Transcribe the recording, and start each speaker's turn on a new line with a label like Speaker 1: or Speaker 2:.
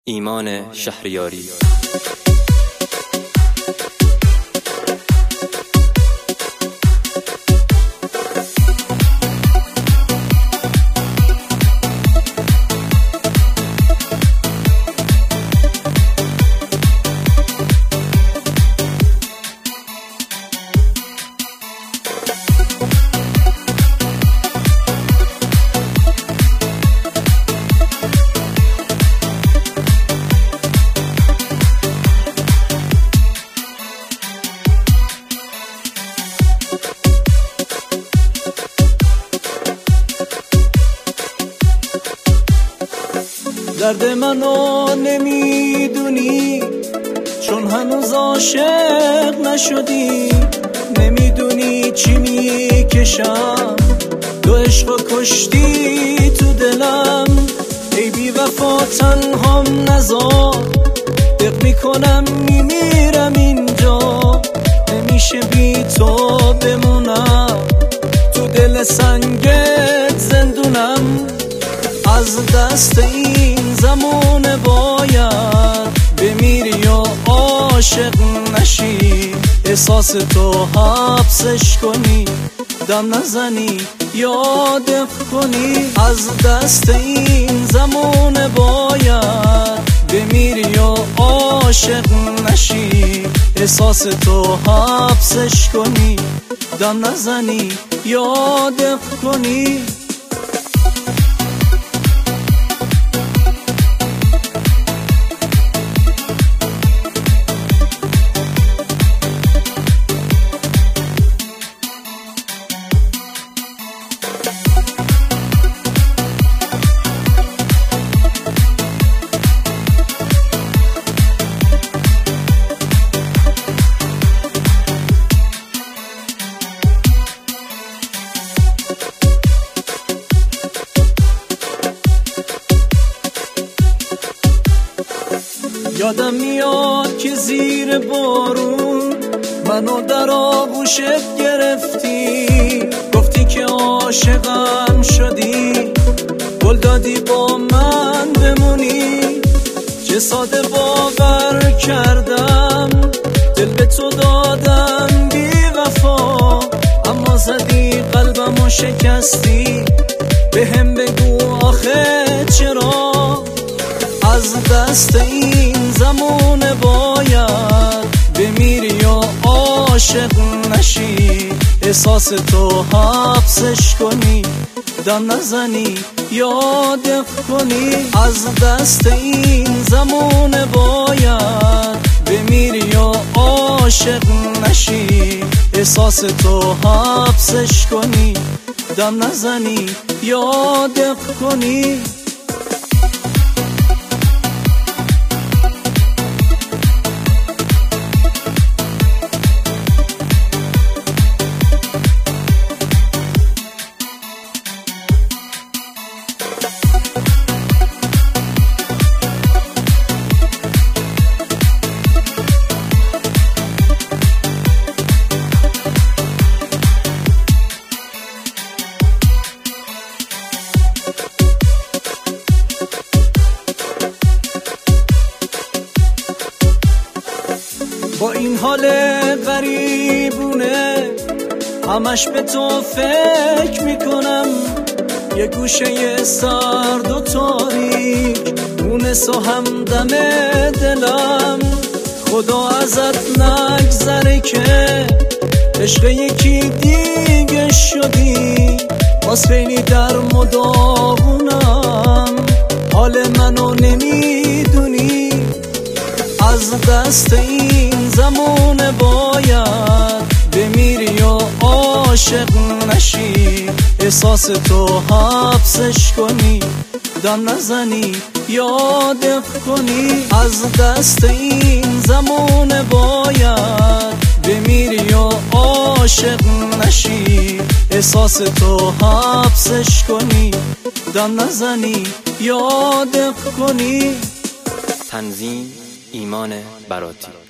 Speaker 1: ایمان شهریاری.
Speaker 2: درد منو نمیدونی چون هنوز عاشق نشدی، نمیدونی چی میکشم، تو عشق کشتی تو دلم. ای بی وفا تنهام نذار، دق میکنم میمیرم اینجا، نمیشه بی تو بمونم، تو دل سنگت زندونم. از دست این زمان باید بمیری یا عاشق نشی، احساس تو حبسش کنی، دم نزنی یا دق کنی. از دست این زمان باید بمیری یا عاشق نشی، احساس تو حبسش کنی، دم نزنی یا دق کنی. یادم میاد که زیر بارون منو در آغوشت گرفتی، گفتی که عاشقم شدی، قول دادی با من بمونی. چه ساده باور کردم، دل به تو دادم بی وفا، اما زدی قلبمو شکستی، بهم بگو آخه چرا؟ از دست این زمان باید بمیری یا عاشق نشی، احساس تو حبسش کنی، دم نزنی یا دق کنی. از دست این زمان باید بمیری یا عاشق نشی، احساس تو حبسش کنی، دم نزنی یا دق کنی. با این حال غریبونه همش به تو فکر میکنم، یه گوشه سرد و تاریک مونس و همدم دلم. خدا ازت نگذره که عشق یکی دیگه شدی، باز خیلی در مداغونم، حال منو نمیدونی. از دست این زمان باید بمیری یا عاشق نشی، احساس تو حبسش کنی، دم نزنی یا دق کنی. از دست این زمان باید بمیری یا عاشق نشی، احساس تو حبسش کنی، دم نزنی یا دق کنی.
Speaker 1: تنظیم ایمان براتی.